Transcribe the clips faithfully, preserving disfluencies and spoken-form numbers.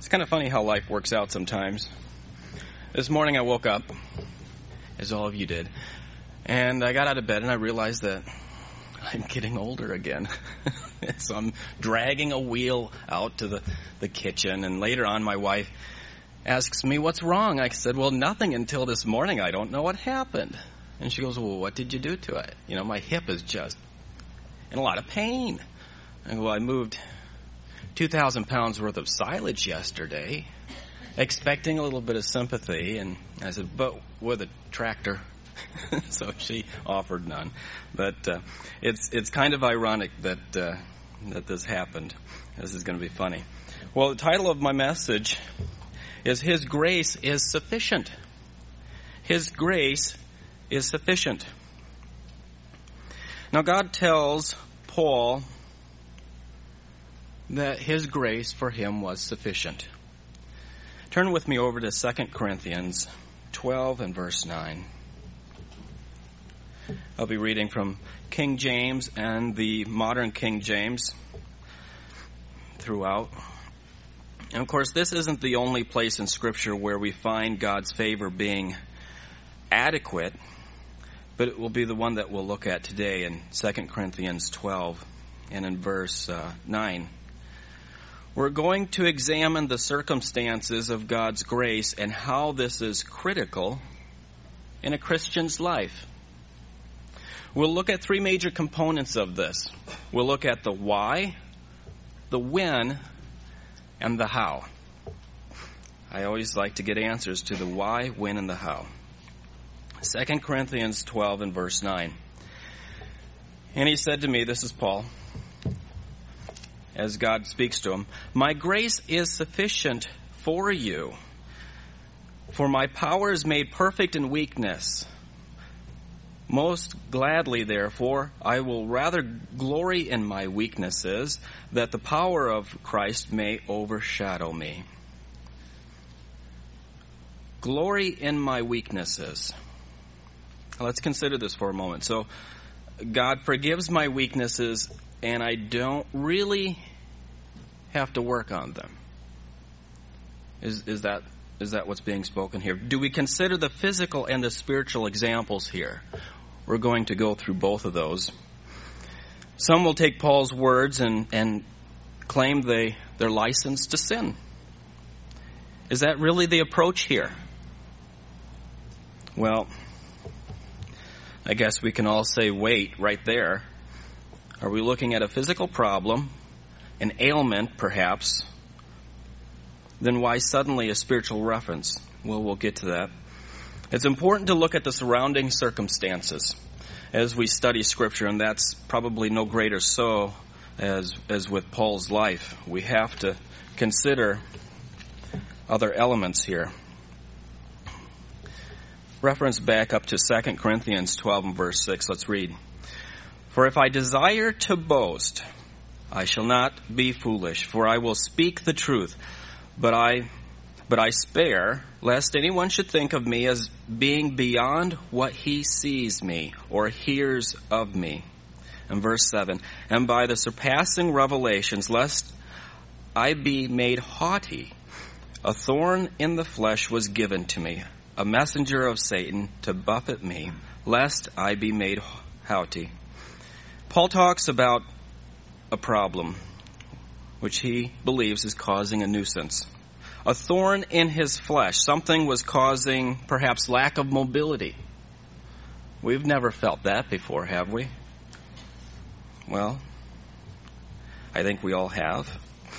It's kind of funny how life works out sometimes. This morning I woke up, as all of you did, and I got out of bed and I realized that I'm getting older again. So I'm dragging a wheel out to the, the kitchen, and later on my wife asks me, "What's wrong?" I said, "Well, nothing until this morning. I don't know what happened." And she goes, "Well, what did you do to it?" You know, my hip is just in a lot of pain. I go, "Well, I moved two thousand pounds worth of silage yesterday, expecting a little bit of sympathy." And I said, "But with a tractor." So she offered none. But uh, it's it's kind of ironic that uh, that this happened. This is going to be funny. Well, the title of my message is "His Grace is Sufficient." His grace is sufficient. Now, God tells Paul that his grace for him was sufficient. Turn with me over to Second Corinthians twelve and verse nine. I'll be reading from King James and the modern King James throughout. And of course, this isn't the only place in Scripture where we find God's favor being adequate, but it will be the one that we'll look at today in Second Corinthians twelve and in verse uh, nine. We're going to examine the circumstances of God's grace and how this is critical in a Christian's life. We'll look at three major components of this. We'll look at the why, the when, and the how. I always like to get answers to the why, when, and the how. Second Corinthians twelve and verse nine. "And he said to me," this is Paul, as God speaks to him, "My grace is sufficient for you, for my power is made perfect in weakness. Most gladly, therefore, I will rather glory in my weaknesses, that the power of Christ may overshadow me." Glory in my weaknesses. Let's consider this for a moment. So, God forgives my weaknesses, and I don't really have to work on them. Is is that is that what's being spoken here? Do we consider the physical and the spiritual examples here? We're going to go through both of those. Some will take Paul's words and, and claim they, they're licensed to sin. Is that really the approach here? Well, I guess we can all say, wait, right there. Are we looking at a physical problem, an ailment perhaps? Then why suddenly a spiritual reference? Well, we'll get to that. It's important to look at the surrounding circumstances as we study Scripture, and that's probably no greater so as as with Paul's life. We have to consider other elements here. Reference back up to Second Corinthians twelve and verse six. Let's read. "For if I desire to boast, I shall not be foolish, for I will speak the truth, but I But I spare, lest anyone should think of me as being beyond what he sees me or hears of me." And verse seven, "And by the surpassing revelations, lest I be made haughty, a thorn in the flesh was given to me, a messenger of Satan to buffet me, lest I be made haughty." Paul talks about a problem which he believes is causing a nuisance. A thorn in his flesh. Something was causing perhaps lack of mobility. We've never felt that before, have we? Well, I think we all have.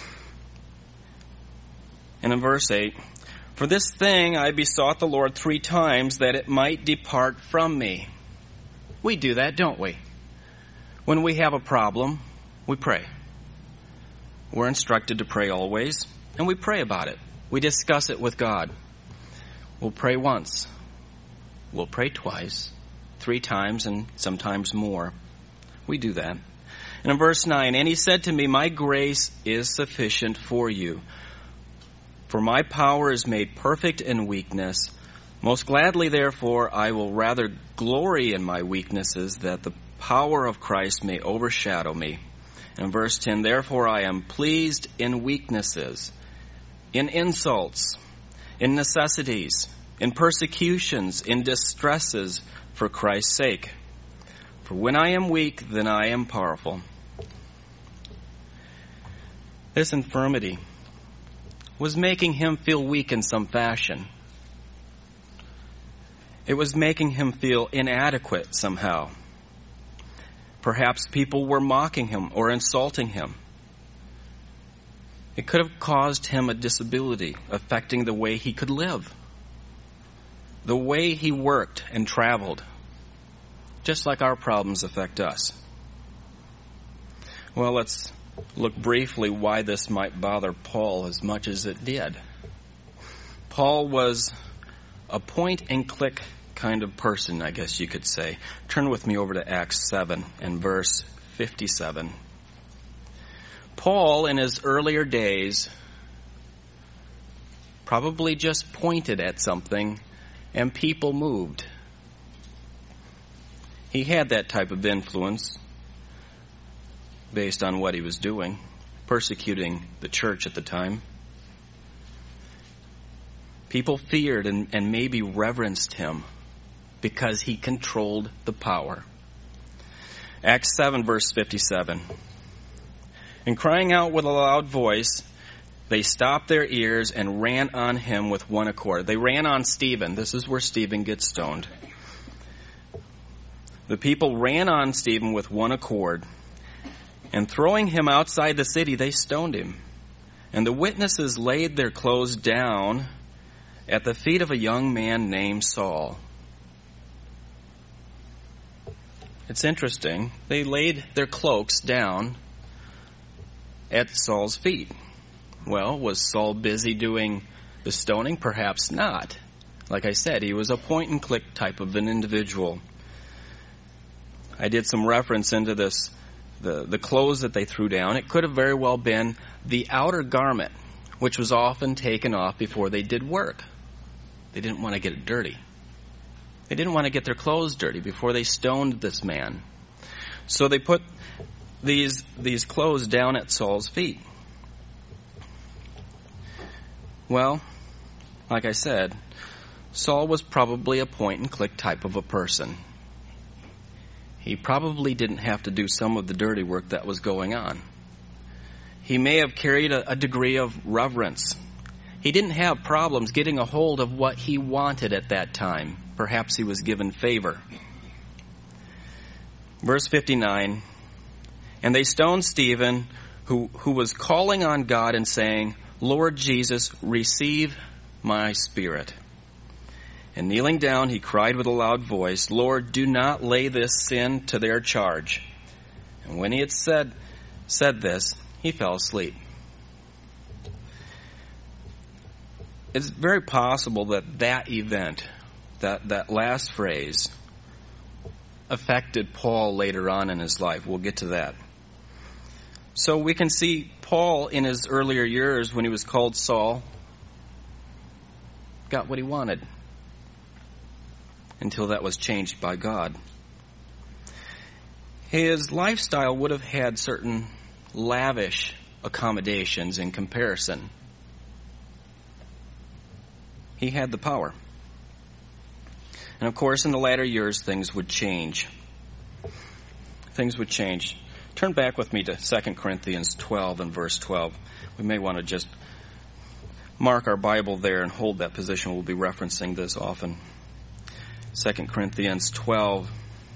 And in verse eight, "For this thing I besought the Lord three times, that it might depart from me." We do that, don't we? When we have a problem, we pray. We're instructed to pray always, and we pray about it. We discuss it with God. We'll pray once. We'll pray twice, three times, and sometimes more. We do that. And in verse nine, "And he said to me, My grace is sufficient for you, for my power is made perfect in weakness. Most gladly, therefore, I will rather glory in my weaknesses, that the power of Christ may overshadow me." And verse ten, "Therefore I am pleased in weaknesses, in insults, in necessities, in persecutions, in distresses for Christ's sake. For when I am weak, then I am powerful. This infirmity was making him feel weak in some fashion. It was making him feel inadequate somehow. Perhaps people were mocking him or insulting him. It could have caused him a disability affecting the way he could live, the way he worked and traveled, just like our problems affect us. Well, let's look briefly why this might bother Paul as much as it did. Paul was a point-and-click kind of person, I guess you could say. Turn with me over to Acts seven and verse fifty-seven. Paul, in his earlier days, probably just pointed at something and people moved. He had that type of influence based on what he was doing, persecuting the church at the time. People feared and, and maybe reverenced him because he controlled the power. Acts seven, verse fifty-seven. And crying out with a loud voice, they stopped their ears and ran on him with one accord. They ran on Stephen. This is where Stephen gets stoned. The people ran on Stephen with one accord, and throwing him outside the city, they stoned him. And the witnesses laid their clothes down at the feet of a young man named Saul. It's interesting. They laid their cloaks down at Saul's feet. Well, was Saul busy doing the stoning? Perhaps not. Like I said, he was a point-and-click type of an individual. I did some reference into this, the, the clothes that they threw down. It could have very well been the outer garment, which was often taken off before they did work. They didn't want to get it dirty. They didn't want to get their clothes dirty before they stoned this man. So they put these these clothes down at Saul's feet. Well, like I said, Saul was probably a point-and-click type of a person. He probably didn't have to do some of the dirty work that was going on. He may have carried a, a degree of reverence. He didn't have problems getting a hold of what he wanted at that time. Perhaps he was given favor. Verse fifty-nine, and they stoned Stephen, who, who was calling on God and saying, Lord Jesus, receive my spirit. And kneeling down, he cried with a loud voice, Lord, do not lay this sin to their charge. And when he had said, said this, he fell asleep. It's very possible that that event, that, that last phrase, affected Paul later on in his life. We'll get to that. So we can see Paul in his earlier years when he was called Saul got what he wanted until that was changed by God. His lifestyle would have had certain lavish accommodations in comparison. He had the power. And of course, in the latter years, things would change. Things would change. Turn back with me to Second Corinthians twelve and verse twelve. We may want to just mark our Bible there and hold that position. We'll be referencing this often. Second Corinthians twelve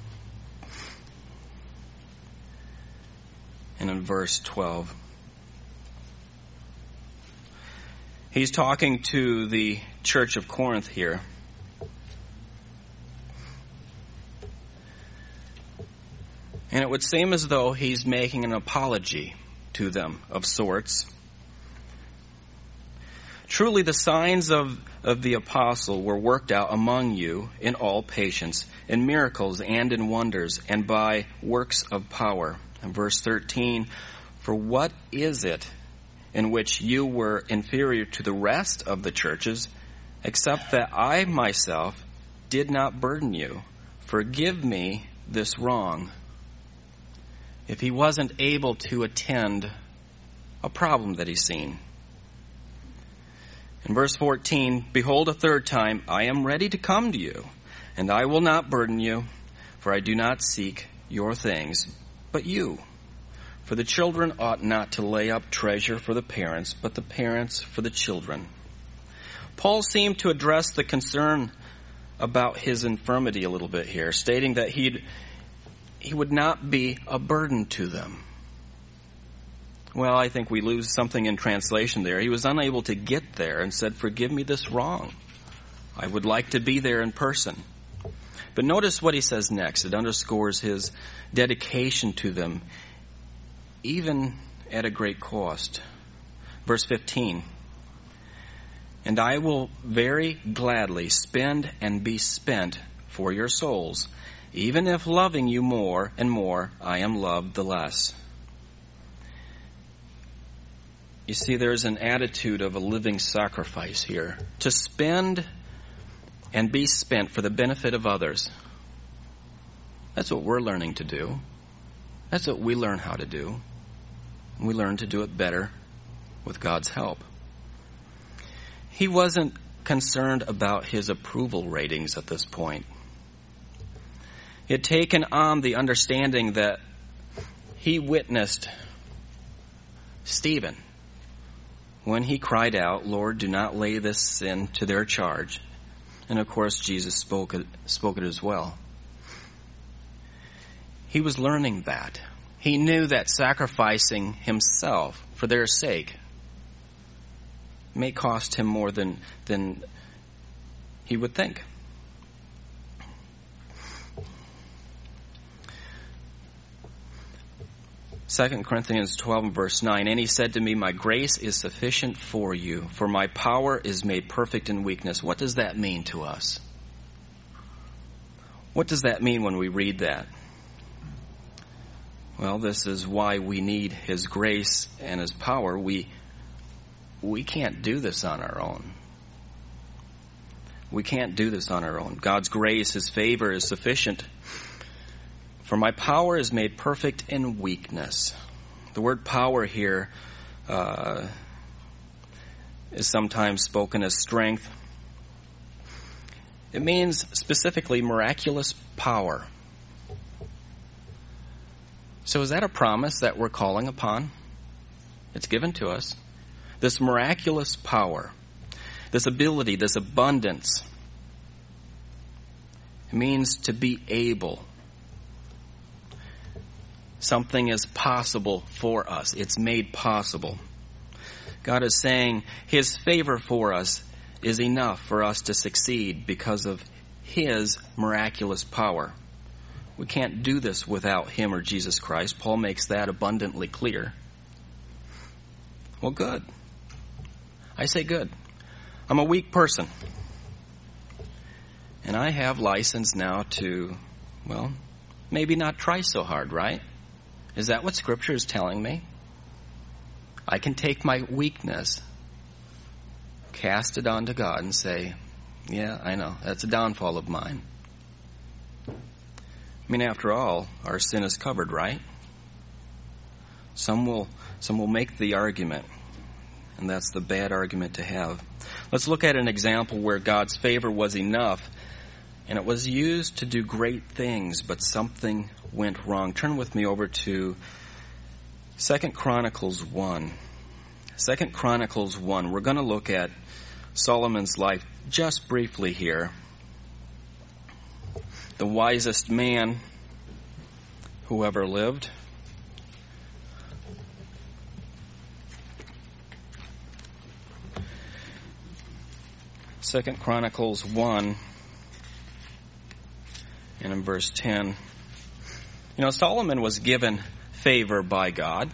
and in verse twelve. He's talking to the church of Corinth here. And it would seem as though he's making an apology to them of sorts. Truly the signs of, of the apostle were worked out among you in all patience, in miracles and in wonders, and by works of power. And verse thirteen, for what is it in which you were inferior to the rest of the churches, except that I myself did not burden you? Forgive me this wrong. If he wasn't able to attend a problem that he's seen. In verse fourteen, behold, a third time, I am ready to come to you, and I will not burden you, for I do not seek your things, but you. For the children ought not to lay up treasure for the parents, but the parents for the children. Paul seemed to address the concern about his infirmity a little bit here, stating that he'd, he would not be a burden to them. Well, I think we lose something in translation there. He was unable to get there and said, forgive me this wrong. I would like to be there in person. But notice what he says next. It underscores his dedication to them, even at a great cost. Verse fifteen. And I will very gladly spend and be spent for your souls, even if loving you more and more, I am loved the less. You see, there's an attitude of a living sacrifice here. To spend and be spent for the benefit of others. That's what we're learning to do. That's what we learn how to do. We learn to do it better with God's help. He wasn't concerned about his approval ratings at this point. He had taken on the understanding that he witnessed Stephen when he cried out, Lord, do not lay this sin to their charge. And of course, Jesus spoke it, spoke it as well. He was learning that. He knew that sacrificing himself for their sake may cost him more than, than he would think. Second Corinthians twelve and verse nine, and he said to me, my grace is sufficient for you, for my power is made perfect in weakness. What does that mean to us? What does that mean when we read that? Well, this is why we need his grace and his power. We, we can't do this on our own. We can't do this on our own. God's grace, his favor is sufficient. For my power is made perfect in weakness. The word power here uh, is sometimes spoken as strength. It means specifically miraculous power. So is that a promise that we're calling upon? It's given to us. This miraculous power, this ability, this abundance, it means to be able. Something is possible for us. It's made possible. God is saying his favor for us is enough for us to succeed because of his miraculous power. We can't do this without him or Jesus Christ. Paul makes that abundantly clear. Well, good. I say good. I'm a weak person. And I have license now to, well, maybe not try so hard, right? Is that what Scripture is telling me? I can take my weakness, cast it onto God and say, yeah, I know, that's a downfall of mine. I mean, after all, our sin is covered, right? Some will, some will make the argument, and that's the bad argument to have. Let's look at an example where God's favor was enough, and it was used to do great things, but something went wrong. Turn with me over to Second Chronicles one. Second Chronicles one. We're going to look at Solomon's life just briefly here. The wisest man who ever lived. Second Chronicles one. And in verse ten, you know, Solomon was given favor by God.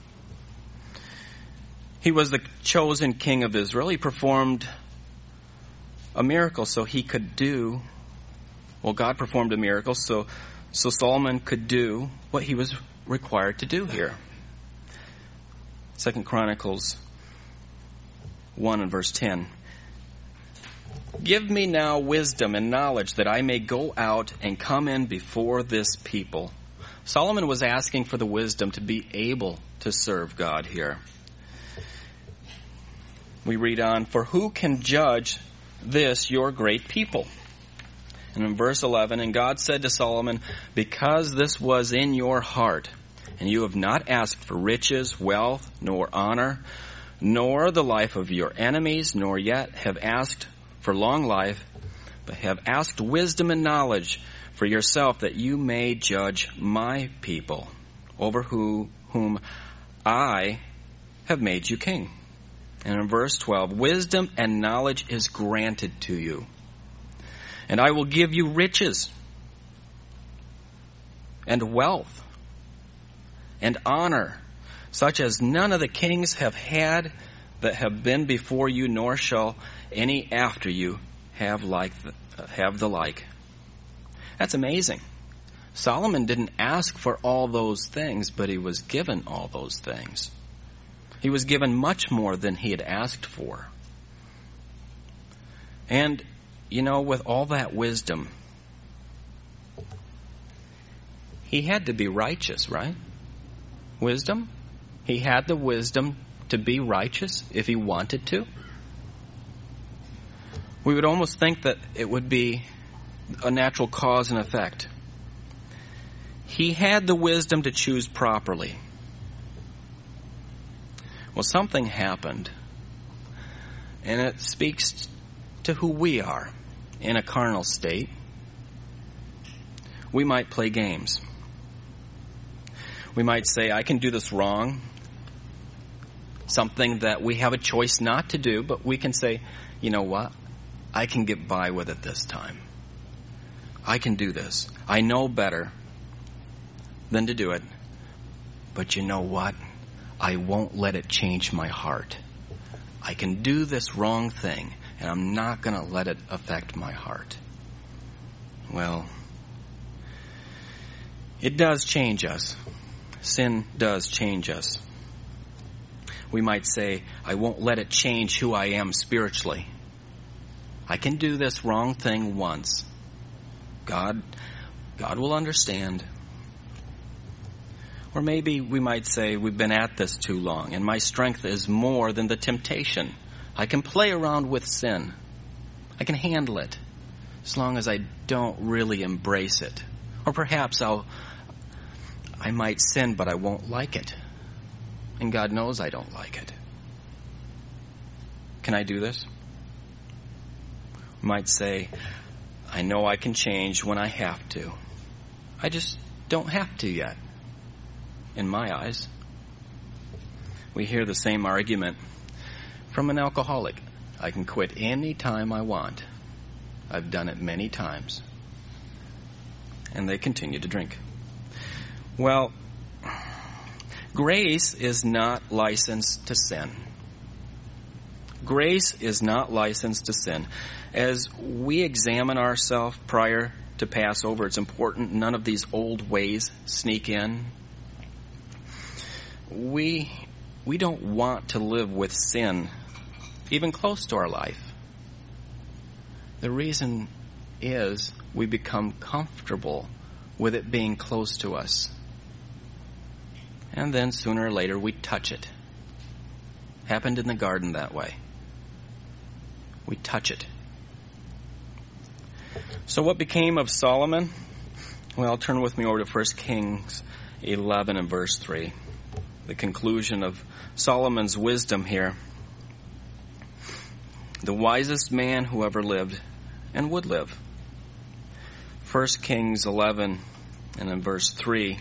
He was the chosen king of Israel. He performed a miracle so he could do, well, God performed a miracle so, so Solomon could do what he was required to do here. Second Chronicles one and verse ten. Give me now wisdom and knowledge that I may go out and come in before this people. Solomon was asking for the wisdom to be able to serve God here. We read on, "For who can judge this your great people?" And in verse eleven, "And God said to Solomon, because this was in your heart, and you have not asked for riches, wealth, nor honor, nor the life of your enemies, nor yet have asked for long life, but have asked wisdom and knowledge for yourself, that you may judge my people, over who, whom I have made you king." And in verse twelve, "Wisdom and knowledge is granted to you, and I will give you riches and wealth and honor, such as none of the kings have had that have been before you, nor shall any after you have like the, have the like." That's amazing. Solomon didn't ask for all those things, but he was given all those things. He was given much more than he had asked for. And, you know, with all that wisdom, he had to be righteous, right? Wisdom? He had the wisdom to be righteous if he wanted to. We would almost think that it would be a natural cause and effect. He had the wisdom to choose properly. Well, something happened, and it speaks to who we are in a carnal state. We might play games. We might say, I can do this wrong, something that we have a choice not to do, but we can say, you know what? I can get by with it this time. I can do this. I know better than to do it. But you know what? I won't let it change my heart. I can do this wrong thing, and I'm not going to let it affect my heart. Well, it does change us. Sin does change us. We might say, I won't let it change who I am spiritually. I can do this wrong thing once. God, God will understand. Or maybe we might say, we've been at this too long, and my strength is more than the temptation. I can play around with sin. I can handle it, as long as I don't really embrace it. Or perhaps I'll, I might sin, but I won't like it. And God knows I don't like it. Can I do this? We might say, I know I can change when I have to. I just don't have to yet, in my eyes. We hear the same argument from an alcoholic. I can quit any time I want. I've done it many times. And they continue to drink. Well, grace is not licensed to sin. Grace is not licensed to sin. As we examine ourselves prior to Passover, it's important none of these old ways sneak in. We, we don't want to live with sin even close to our life. The reason is we become comfortable with it being close to us. And then sooner or later we touch it. Happened in the garden that way. We touch it. So what became of Solomon? Well, turn with me over to First Kings eleven and verse three. The conclusion of Solomon's wisdom here. The wisest man who ever lived and would live. First Kings eleven and in verse three.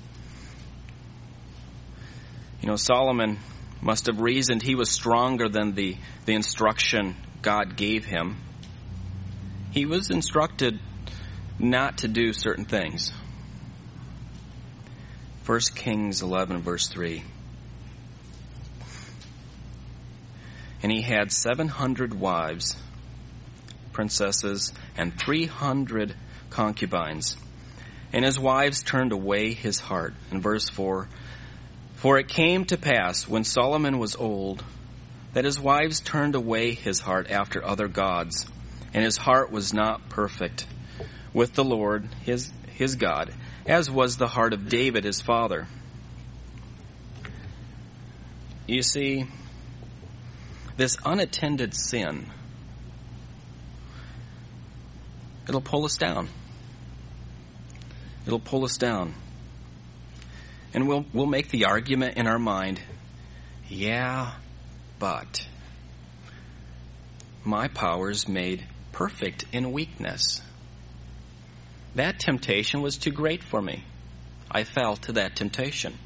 You know, Solomon must have reasoned he was stronger than the, the instruction God gave him. He was instructed not to do certain things. First Kings eleven verse three. And he had seven hundred wives, princesses, and three hundred concubines. And his wives turned away his heart. In verse four, for it came to pass when Solomon was old that his wives turned away his heart after other gods, and his heart was not perfect with the Lord his his God, as was the heart of David his father. You see, this unattended sin, it'll pull us down. It'll pull us down. And we'll we'll make the argument in our mind, yeah, but my power is made perfect in weakness. That temptation was too great for me. I fell to that temptation.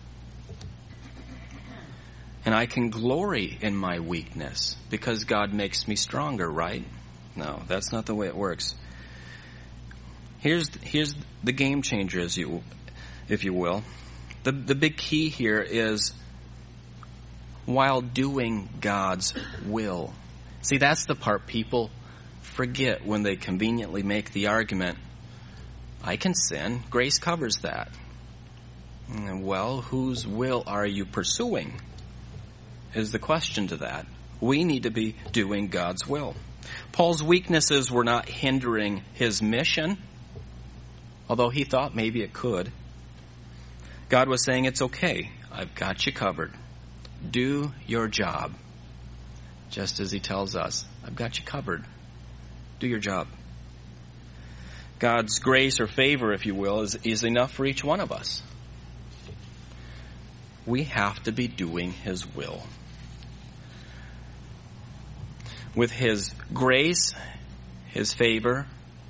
And I can glory in my weakness because God makes me stronger, right? No, that's not the way it works. Here's here's the game changer, as you, if you will. The the big key here is while doing God's will. See, that's the part people forget when they conveniently make the argument, I can sin, grace covers that. Well, whose will are you pursuing? Is the question to that. We need to be doing God's will. Paul's weaknesses were not hindering his mission, although he thought maybe it could. God was saying, it's okay. I've got you covered. Do your job. Just as he tells us, I've got you covered. Do your job. God's grace or favor, if you will, is, is enough for each one of us. We have to be doing his will. With his grace, his favor,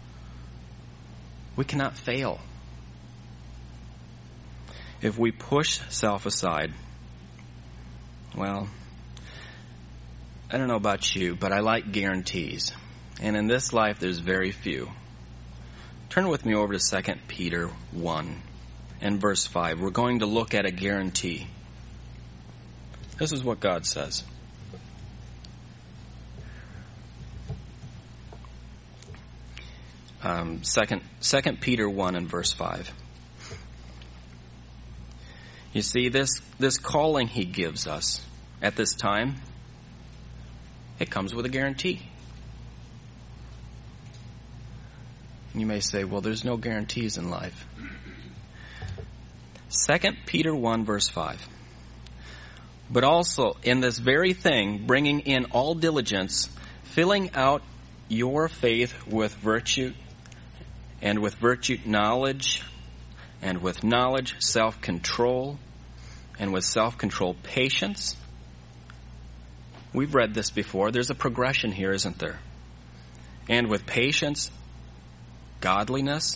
we cannot fail. If we push self aside, well, I don't know about you, but I like guarantees. And in this life, there's very few. Turn with me over to Second Peter one and verse five. We're going to look at a guarantee. This is what God says. Um, second, Second Peter one and verse five. You see, this, this calling he gives us at this time, it comes with a guarantee. You may say, well, there's no guarantees in life. Second Peter one verse five. But also in this very thing, bringing in all diligence, filling out your faith with virtue, and with virtue knowledge, and with knowledge self-control, and with self-control patience. We've read this before. There's a progression here, isn't there? And with patience, godliness.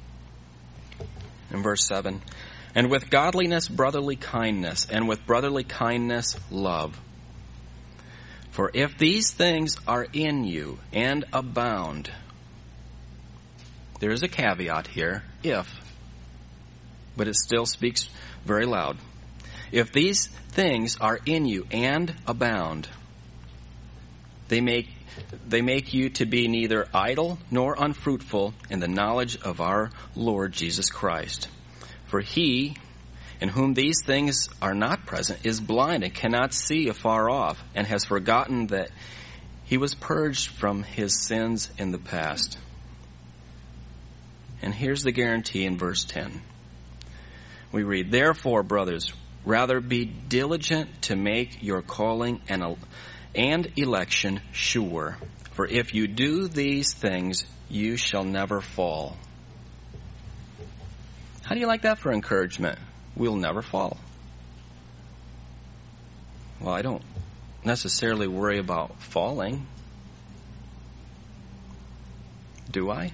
In verse seven, and with godliness, brotherly kindness, and with brotherly kindness, love. For if these things are in you and abound, there is a caveat here, if, but it still speaks very loud. If these things are in you and abound, they make They make you to be neither idle nor unfruitful in the knowledge of our Lord Jesus Christ. For he, in whom these things are not present, is blind and cannot see afar off, and has forgotten that he was purged from his sins in the past. And here's the guarantee in verse ten. We read, therefore, brothers, rather be diligent to make your calling and and election sure. For if you do these things, you shall never fall. How do you like that for encouragement? We'll never fall. Well, I don't necessarily worry about falling. Do I?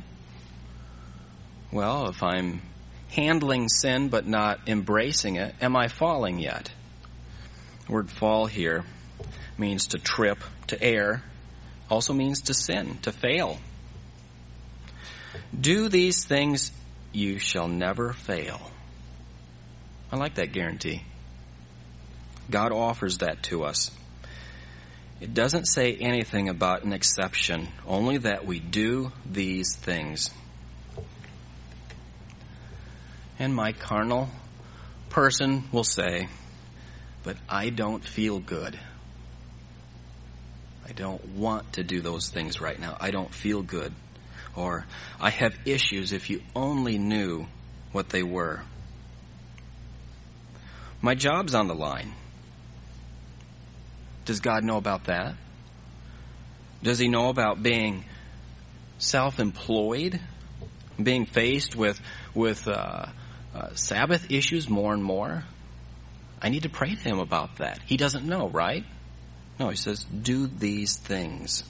Well, if I'm handling sin but not embracing it, am I falling yet? The word fall here means to trip, to err, also means to sin, to fail. Do these things, you shall never fail. I like that guarantee. God offers that to us. It doesn't say anything about an exception, only that we do these things. And my carnal person will say, but I don't feel good. I don't want to do those things right now. I don't feel good. Or, I have issues if you only knew what they were. My job's on the line. Does God know about that? Does he know about being self-employed, being faced with with uh, uh, Sabbath issues more and more? I need to pray to him about that. He doesn't know, right? No, he says, do these things.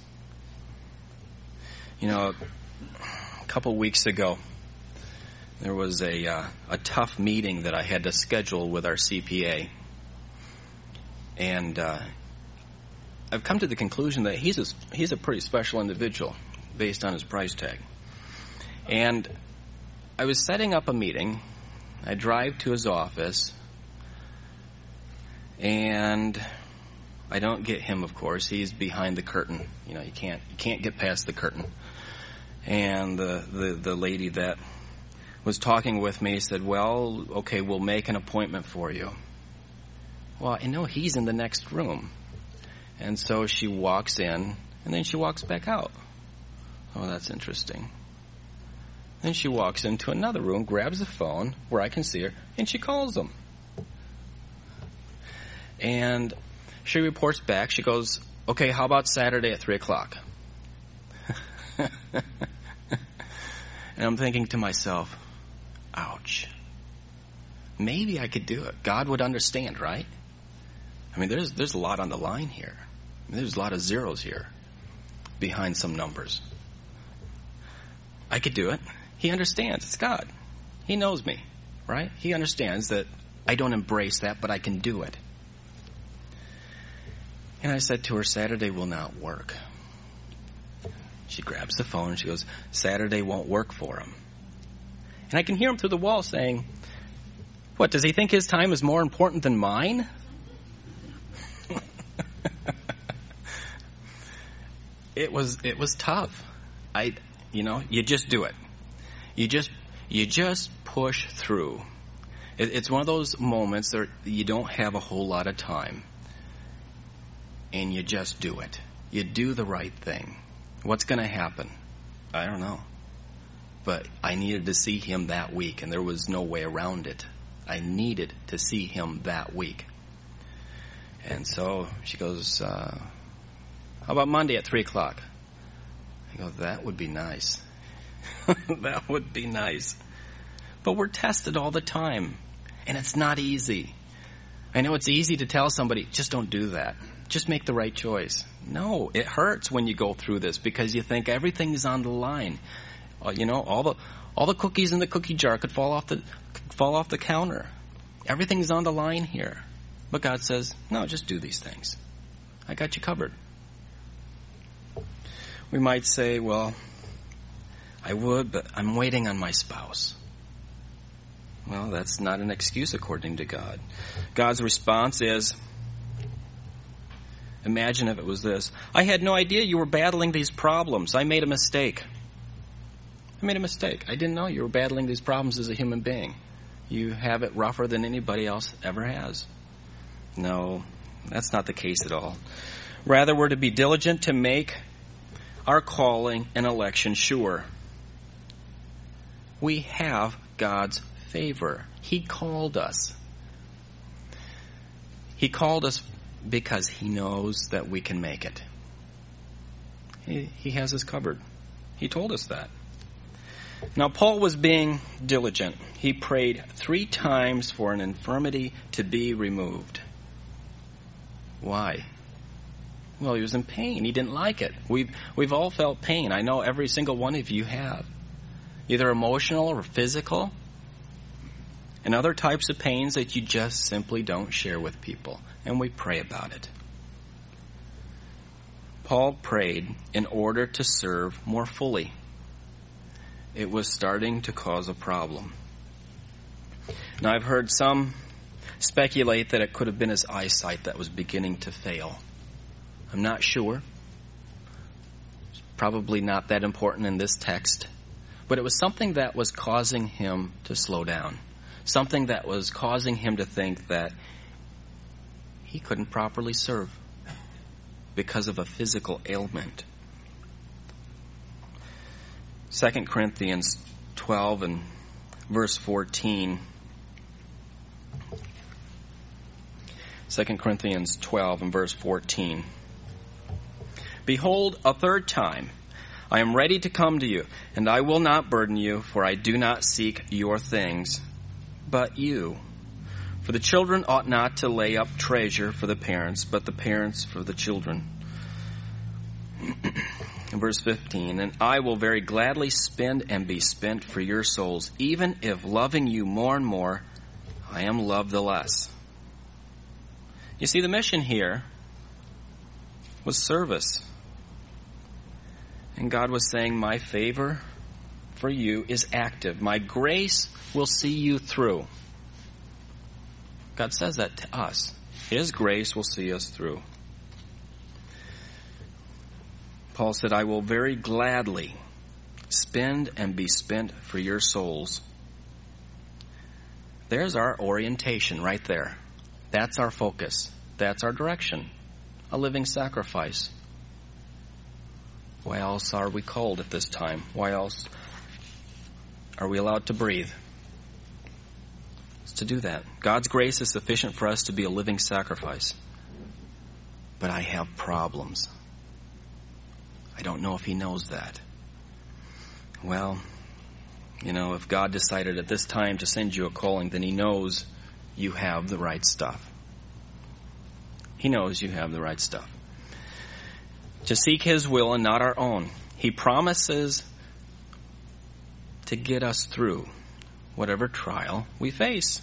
You know, a couple weeks ago, there was a uh, a tough meeting that I had to schedule with our C P A. And uh, I've come to the conclusion that he's a, he's a pretty special individual based on his price tag. And I was setting up a meeting. I drive to his office, and I don't get him, of course. He's behind the curtain. You know, you can't you can't get past the curtain. And the, the, the lady that was talking with me said, well, okay, we'll make an appointment for you. Well, I know he's in the next room. And so she walks in, and then she walks back out. Oh, that's interesting. Then she walks into another room, grabs the phone where I can see her, and she calls him. And she reports back. She goes, okay, how about Saturday at three o'clock? And I'm thinking to myself, ouch. Maybe I could do it. God would understand, right? I mean, there's there's a lot on the line here. There's a lot of zeros here behind some numbers. I could do it. He understands. It's God. He knows me, right? He understands that I don't embrace that, but I can do it. And I said to her, Saturday will not work. She grabs the phone and she goes, Saturday won't work for him. And I can hear him through the wall saying, what, does he think his time is more important than mine? It was it was tough. I you know, you just do it. You just you just push through. It, it's one of those moments that you don't have a whole lot of time. And you just do it. You do the right thing. What's going to happen? I don't know. But I needed to see him that week, and there was no way around it. I needed to see him that week. And so she goes, uh, how about Monday at three o'clock? I go, that would be nice. That would be nice. But we're tested all the time, and it's not easy. I know it's easy to tell somebody, just don't do that. Just make the right choice. No, it hurts when you go through this because you think everything's on the line. Uh, you know, all the all the cookies in the cookie jar could fall off the could fall off the counter. Everything's on the line here. But God says, no, just do these things. I got you covered. We might say, well, I would, but I'm waiting on my spouse. Well, that's not an excuse according to God. God's response is, imagine if it was this. I had no idea you were battling these problems. I made a mistake. I made a mistake. I didn't know you were battling these problems as a human being. You have it rougher than anybody else ever has. No, that's not the case at all. Rather, we're to be diligent to make our calling and election sure. We have God's favor. He called us. He called us because he knows that we can make it. He, he has us covered. He told us that. Now, Paul was being diligent. He prayed three times for an infirmity to be removed. Why? Well, he was in pain. He didn't like it. We've, we've all felt pain. I know every single one of you have. Either emotional or physical. And other types of pains that you just simply don't share with people. And we pray about it. Paul prayed in order to serve more fully. It was starting to cause a problem. Now, I've heard some speculate that it could have been his eyesight that was beginning to fail. I'm not sure. It's probably not that important in this text. But it was something that was causing him to slow down. Something that was causing him to think that he couldn't properly serve because of a physical ailment. Second Corinthians twelve and verse fourteen. Second Corinthians twelve and verse fourteen. Behold, a third time, I am ready to come to you, and I will not burden you, for I do not seek your things, but you. For the children ought not to lay up treasure for the parents, but the parents for the children. Verse fifteen, and I will very gladly spend and be spent for your souls, even if loving you more and more, I am loved the less. You see, the mission here was service. And God was saying, my favor for you is active. My grace will see you through. God says that to us. His grace will see us through. Paul said, I will very gladly spend and be spent for your souls. There's our orientation right there. That's our focus. That's our direction. A living sacrifice. Why else are we called at this time? Why else are we allowed to breathe? It's to do that. God's grace is sufficient for us to be a living sacrifice. But I have problems. I don't know if he knows that. Well, you know, if God decided at this time to send you a calling, then he knows you have the right stuff. He knows you have the right stuff. To seek his will and not our own. He promises to get us through whatever trial we face.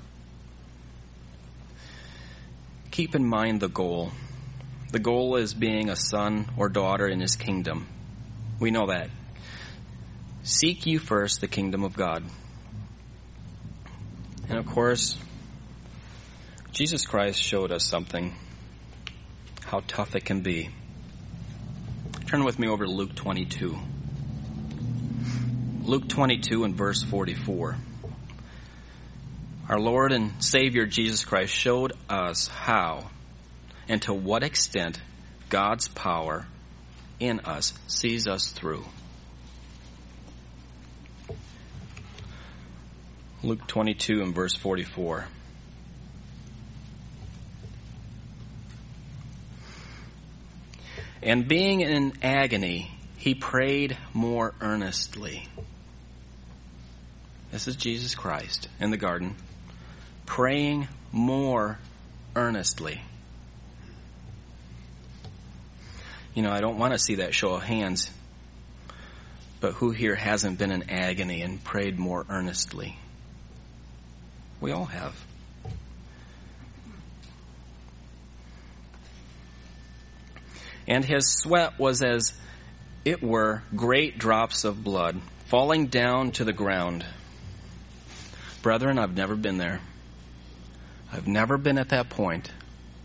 Keep in mind the goal. The goal is being a son or daughter in his kingdom. We know that. Seek you first the kingdom of God. And of course, Jesus Christ showed us something, how tough it can be. Turn with me over to Luke twenty-two. Luke twenty-two and verse forty-four. Our Lord and Savior Jesus Christ showed us how and to what extent God's power in us sees us through. Luke twenty-two and verse forty-four. And being in agony, he prayed more earnestly. This is Jesus Christ in the garden, praying more earnestly. You know, I don't want to see that show of hands, but who here hasn't been in agony and prayed more earnestly? We all have. And his sweat was as it were great drops of blood falling down to the ground. Brethren, I've never been there. I've never been at that point.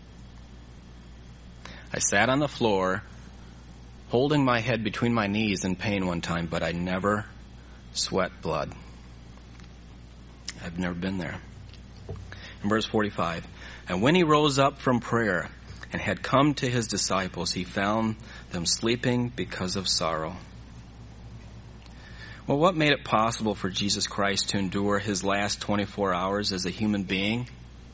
I sat on the floor, holding my head between my knees in pain one time, but I never sweat blood. I've never been there. In verse forty-five, and when he rose up from prayer and had come to his disciples, he found them sleeping because of sorrow. Well, what made it possible for Jesus Christ to endure his last twenty-four hours as a human being?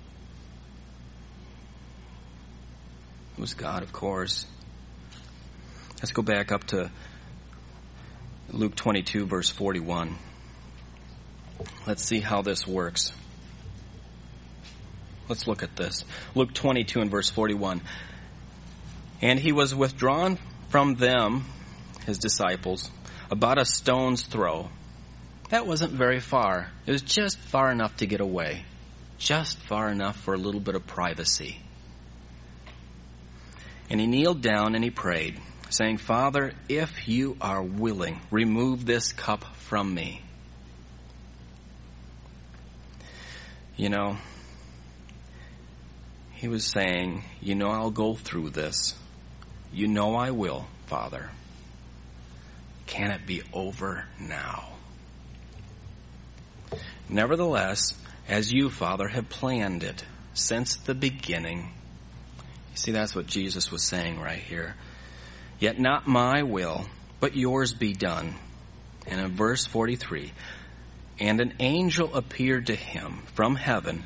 It was God, of course. Let's go back up to Luke twenty-two, verse forty-one. Let's see how this works. Let's look at this. Luke twenty-two and verse forty-one. And he was withdrawn from them, his disciples, about a stone's throw. That wasn't very far. It was just far enough to get away. Just far enough for a little bit of privacy. And he kneeled down and he prayed, saying, Father, if you are willing, remove this cup from me. You know, he was saying, you know I'll go through this. You know I will, Father. Can it be over now? Nevertheless, as you, Father, have planned it since the beginning. You see, that's what Jesus was saying right here. Yet not my will, but yours be done. And in verse forty-three, and an angel appeared to him from heaven,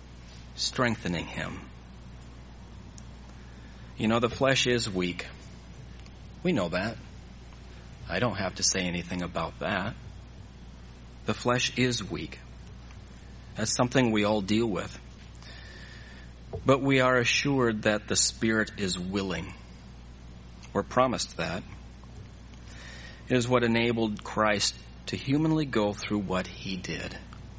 strengthening him. You know, the flesh is weak. We know that. I don't have to say anything about that. The flesh is weak. That's something we all deal with. But we are assured that the Spirit is willing. We're promised that. It is what enabled Christ to humanly go through what he did.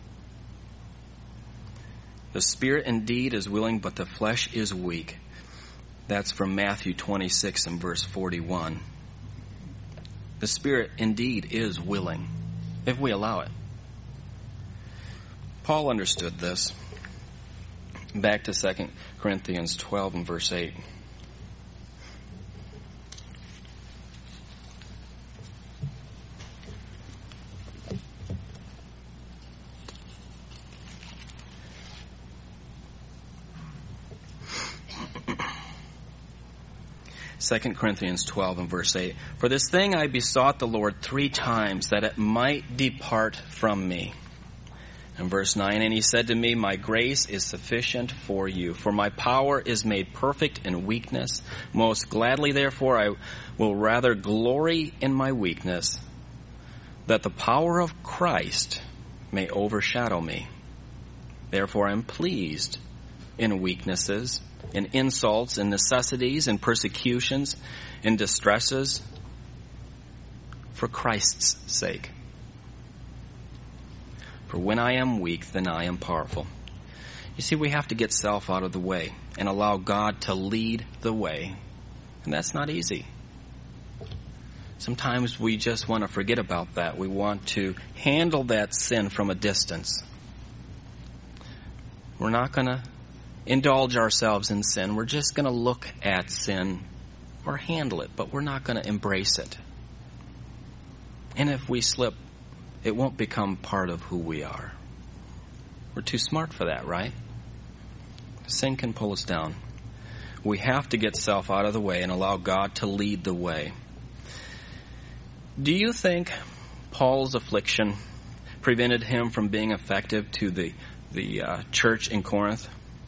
The Spirit indeed is willing, but the flesh is weak. That's from Matthew twenty-six and verse forty-one. The Spirit indeed is willing, if we allow it. Paul understood this. Back to Second Corinthians twelve and verse eight. Second Corinthians twelve and verse eight. For this thing I besought the Lord three times, that it might depart from me. And verse nine, and he said to me, my grace is sufficient for you, for my power is made perfect in weakness. Most gladly, therefore, I will rather glory in my weakness, that the power of Christ may overshadow me. Therefore, I am pleased in weaknesses, in insults, in necessities, in persecutions, in distresses, for Christ's sake. For when I am weak, then I am powerful. You see, we have to get self out of the way and allow God to lead the way. And that's not easy. Sometimes we just want to forget about that. We want to handle that sin from a distance. We're not going to indulge ourselves in sin. We're just going to look at sin or handle it, but we're not going to embrace it. And if we slip, it won't become part of who we are. We're too smart for that, right? Sin can pull us down. We have to get self out of the way and allow God to lead the way. Do you think Paul's affliction prevented him from being effective to the, the uh, church in Corinth?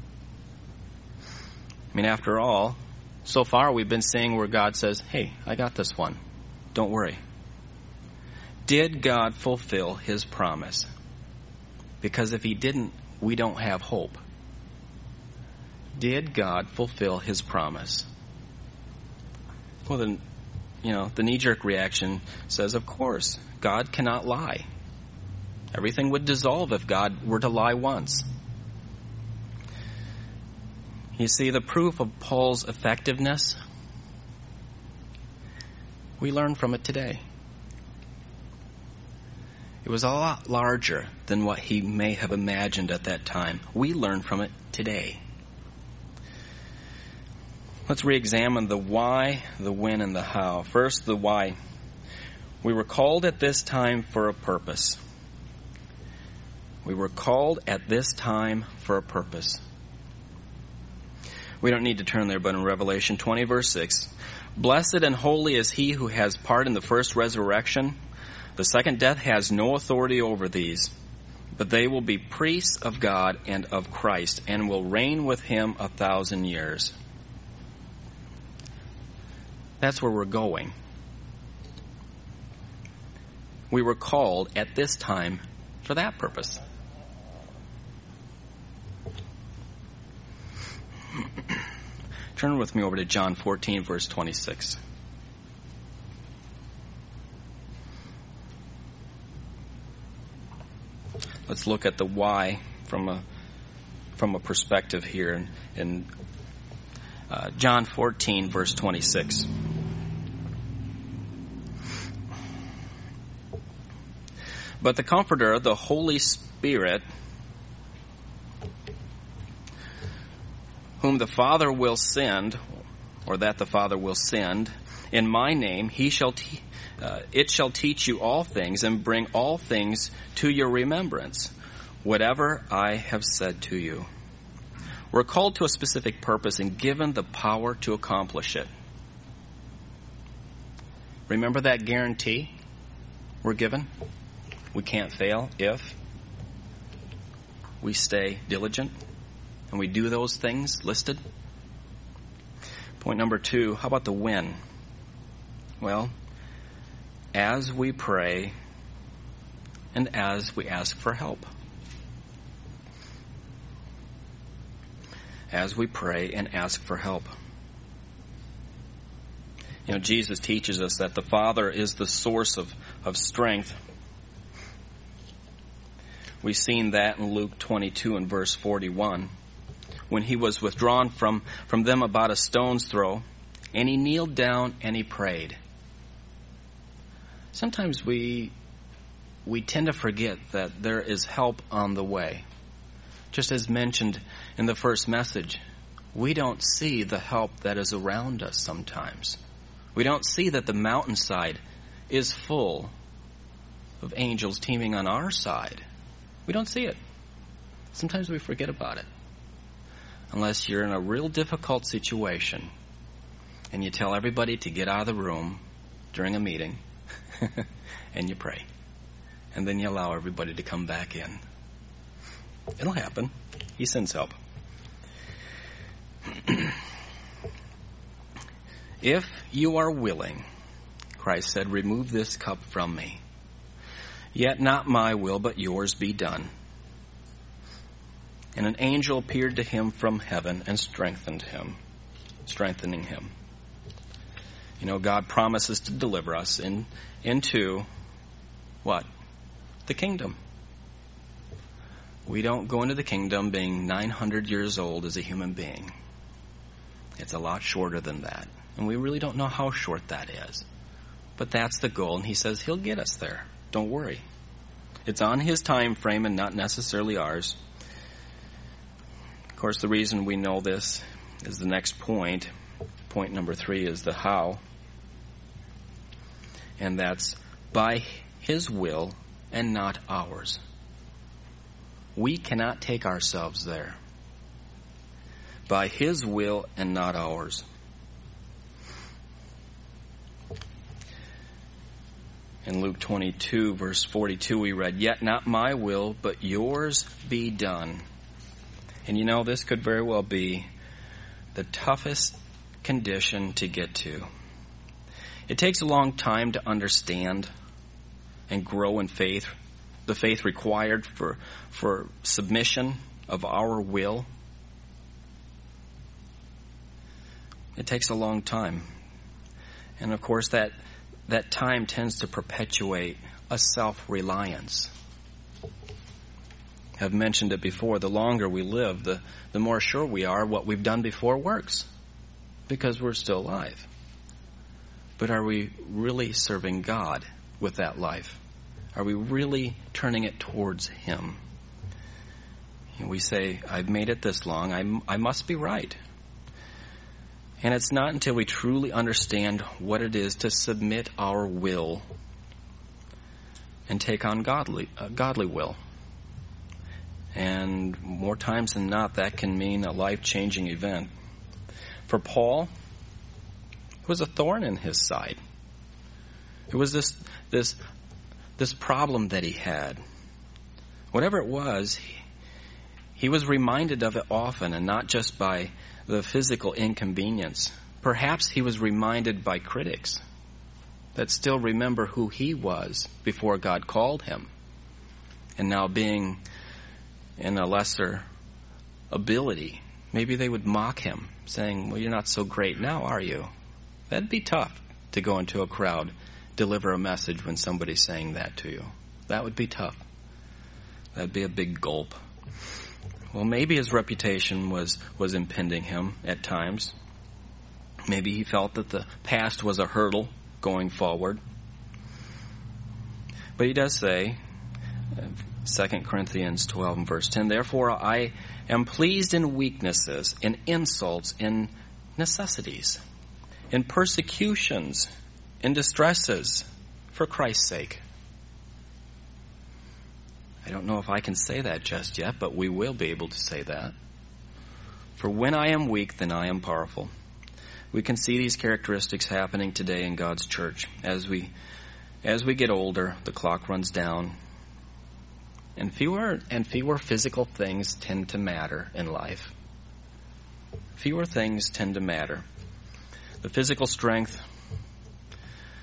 I mean, after all, so far we've been seeing where God says, hey, I got this one. Don't worry. Did God fulfill his promise? Because if he didn't, we don't have hope. Did God fulfill his promise? Well, then, you know, the knee-jerk reaction says, of course, God cannot lie. Everything would dissolve if God were to lie once. You see, the proof of Paul's effectiveness, we learn from it today. It was a lot larger than what he may have imagined at that time. We learn from it today. Let's re-examine the why, the when, and the how. First, the why. We were called at this time for a purpose. We were called at this time for a purpose. We don't need to turn there, but in Revelation twenty, verse six, blessed and holy is he who has part in the first resurrection. The second death has no authority over these, but they will be priests of God and of Christ, and will reign with him a thousand years. That's where we're going. We were called at this time for that purpose. Turn with me over to John fourteen, verse twenty-six. Let's look at the why from a from a perspective here in, in uh, John fourteen, verse twenty-six. But the Comforter, the Holy Spirit, whom the Father will send, or that the Father will send, in my name, he shall te- uh, it shall teach you all things and bring all things to your remembrance, whatever I have said to you. We're called to a specific purpose and given the power to accomplish it. Remember that guarantee we're given? We can't fail if we stay diligent and we do those things listed. Point number two, how about the when? Well, as we pray and as we ask for help. As we pray and ask for help. You know, Jesus teaches us that the Father is the source of, of strength. We've seen that in Luke twenty-two and verse forty-one. When he was withdrawn from, from them about a stone's throw, and he kneeled down and he prayed. Sometimes we we tend to forget that there is help on the way. Just as mentioned in the first message, we don't see the help that is around us sometimes. We don't see that the mountainside is full of angels teaming on our side. We don't see it. Sometimes we forget about it. Unless you're in a real difficult situation and you tell everybody to get out of the room during a meeting and you pray. And then you allow everybody to come back in. It'll happen. He sends help. If you are willing, Christ said, remove this cup from me. Yet not my will, but yours be done. And an angel appeared to him from heaven and strengthened him, strengthening him. You know, God promises to deliver us in, into what? The kingdom. We don't go into the kingdom being nine hundred years old as a human being. It's a lot shorter than that. And we really don't know how short that is. But that's the goal, and he says he'll get us there. Don't worry. It's on his time frame and not necessarily ours. Of course, the reason we know this is the next point. Point number three is the how. And that's by his will and not ours. We cannot take ourselves there. By his will and not ours. In Luke twenty-two, verse forty-two, we read, yet not my will, but yours be done. And you know, this could very well be the toughest condition to get to. It takes a long time to understand and grow in faith, the faith required for, for submission of our will. It takes a long time. And of course, that that time tends to perpetuate a self-reliance. I've mentioned it before, the longer we live, the, the more sure we are what we've done before works, because we're still alive. But are we really serving God with that life? Are we really turning it towards him? And we say, I've made it this long, I, I must be right. And it's not until we truly understand what it is to submit our will and take on godly, uh, godly will. And more times than not, that can mean a life-changing event. For Paul, it was a thorn in his side. It was this this this problem that he had. Whatever it was, he, he was reminded of it often, and not just by the physical inconvenience. Perhaps he was reminded by critics that still remember who he was before God called him. And now being in a lesser ability, maybe they would mock him, saying, well, you're not so great now, are you? That'd be tough to go into a crowd, deliver a message when somebody's saying that to you. That would be tough. That'd be a big gulp. Well, maybe his reputation was, was impending him at times. Maybe he felt that the past was a hurdle going forward. But he does say, Second Corinthians twelve and verse ten, therefore I am pleased in weaknesses, in insults, in necessities, in persecutions, in distresses, for Christ's sake. I don't know if I can say that just yet, but we will be able to say that. For when I am weak, then I am powerful. We can see these characteristics happening today in God's church. As we, as we get older, the clock runs down, and fewer and fewer physical things tend to matter in life. Fewer things tend to matter. The physical strength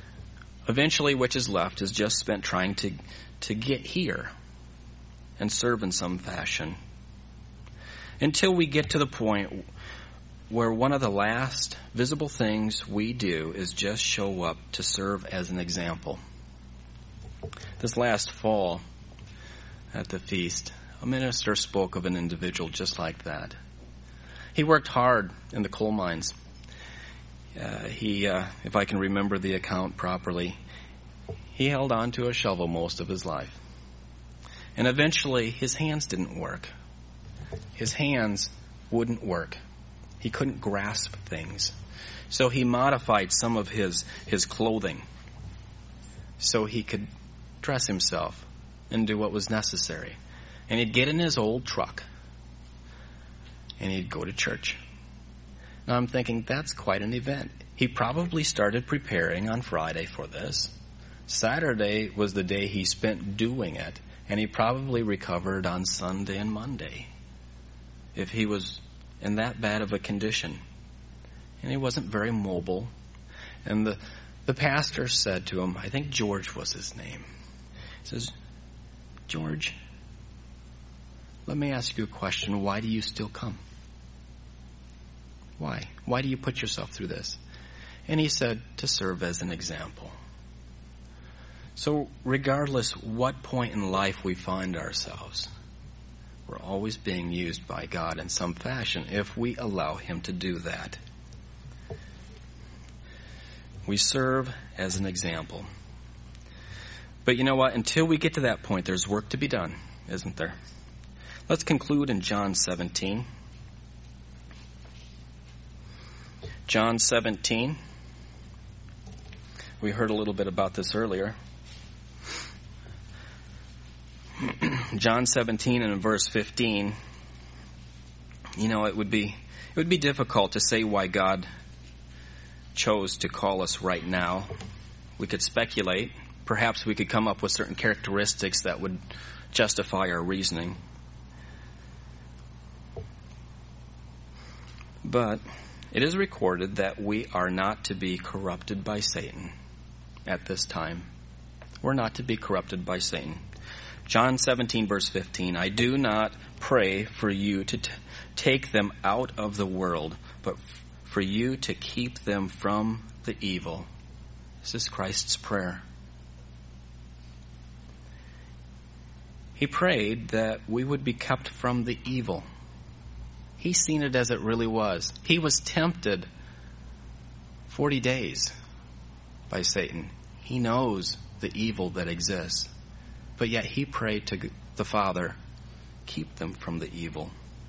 Eventually, which is left is just spent trying to, to get here and serve in some fashion. Until we get to the point where one of the last visible things we do is just show up to serve as an example. This last fall at the feast, a minister spoke of an individual just like that. He worked hard in the coal mines. Uh, he, uh, if I can remember the account properly, he held on to a shovel most of his life. And eventually his hands didn't work. His hands wouldn't work. He couldn't grasp things. So he modified some of his, his clothing so he could dress himself and do what was necessary. And he'd get in his old truck and he'd go to church. Now I'm thinking, that's quite an event. He probably started preparing on Friday for this. Saturday was the day he spent doing it, and he probably recovered on Sunday and Monday if he was in that bad of a condition. And he wasn't very mobile. And the, the pastor said to him, I think George was his name, he says, George, let me ask you a question. Why do you still come? Why? Why do you put yourself through this? And he said, to serve as an example. So regardless what point in life we find ourselves, we're always being used by God in some fashion if we allow Him to do that. We serve as an example. But you know what? Until we get to that point, there's work to be done, isn't there? Let's conclude in John seventeen. John seventeen. We heard a little bit about this earlier. John seventeen and in verse fifteen. You know, it would be it would be difficult to say why God chose to call us right now. We could speculate. Perhaps we could come up with certain characteristics that would justify our reasoning. But it is recorded that we are not to be corrupted by Satan at this time. We're not to be corrupted by Satan. John seventeen, verse fifteen, I do not pray for you to t- take them out of the world, but f- for you to keep them from the evil. This is Christ's prayer. He prayed that we would be kept from the evil. He's seen it as it really was. He was tempted forty days by Satan. He knows the evil that exists. But yet he prayed to the Father, keep them from the evil.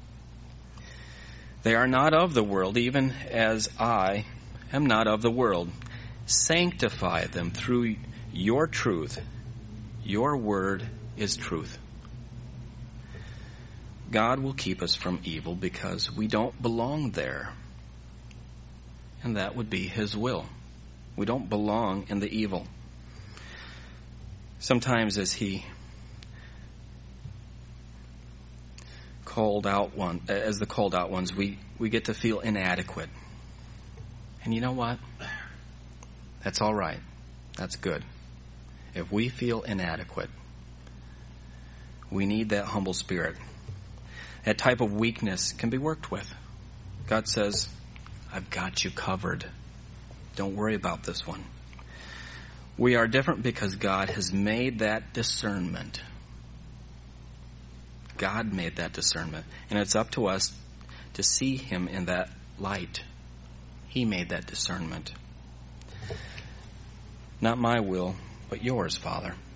They are not of the world, even as I am not of the world. Sanctify them through your truth. Your word is truth. God will keep us from evil because we don't belong there. And that would be His will. We don't belong in the evil. Sometimes as He called out one, as the called out ones, we, we get to feel inadequate. And you know what? That's all right. That's good. If we feel inadequate, we need that humble spirit. That type of weakness can be worked with. God says, I've got you covered. Don't worry about this one. We are different because God has made that discernment. God made that discernment. And it's up to us to see Him in that light. He made that discernment. Not my will, but yours, Father.